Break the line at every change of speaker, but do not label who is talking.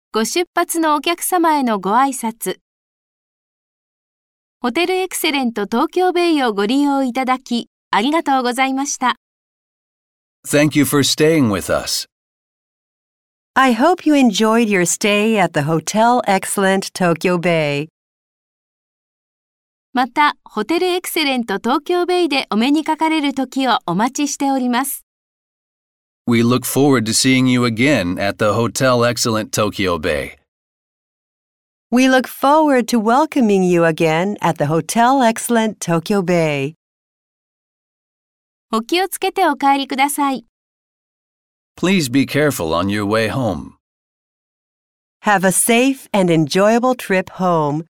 ご出発のお客様へのご挨拶。ホテルエクセレント東京ベイをご利用いただき、ありがとうございました。
Thank you for staying with us.
I hope you enjoyed your stay at the Hotel Excellent Tokyo Bay.
また、ホテルエクセレント東京ベイでお目にかかれる時をお待ちしております。
We look forward to seeing you again at the Hotel Excellent Tokyo Bay.
We look forward to welcoming you again at the Hotel Excellent Tokyo Bay.
お気をつけてお帰りください。
Please be careful on your way home.
Have a safe and enjoyable trip home.